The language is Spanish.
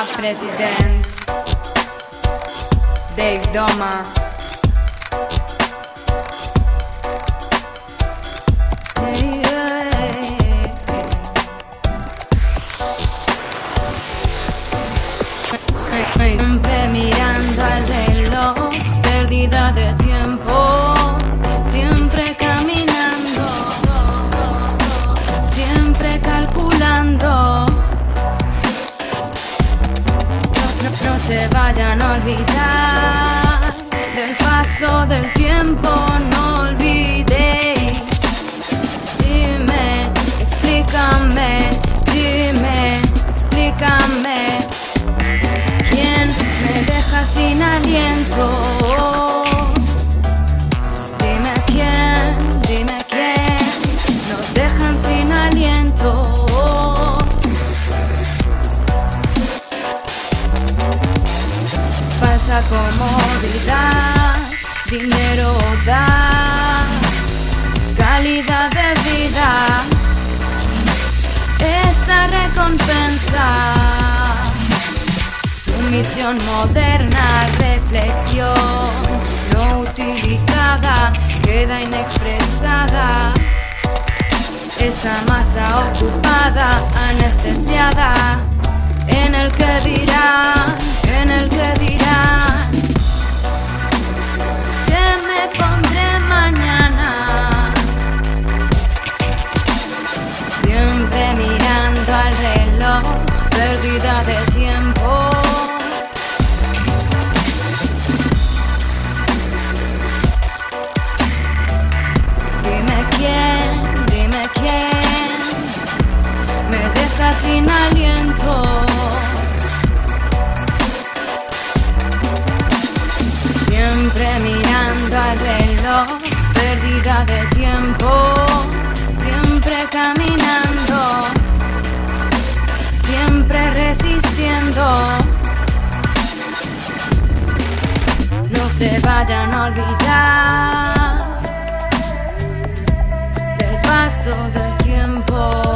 Rap President Dave Doma. Siempre mirando al reloj, pérdida de tiempo, siempre caminando, siempre calculando. No se vayan a olvidar del paso del tiempo, no olvidéis. Dime, explícame, ¿quién me deja sin aliento? Dime quién nos dejan sin aliento. Falsa comodidad, dinero da, calidad de vida, esa recompensa. Sumisión moderna, reflexión no utilizada, queda inexpresada. Esa masa ocupada, anestesiada, en el que dirán que me pondré mañana. Siempre mirando al reloj, pérdida de tiempo. Dime quién me deja sin aliento. Siempre mirando al reloj, pérdida de tiempo. Siempre caminando, siempre resistiendo. No se vayan a olvidar del paso del tiempo.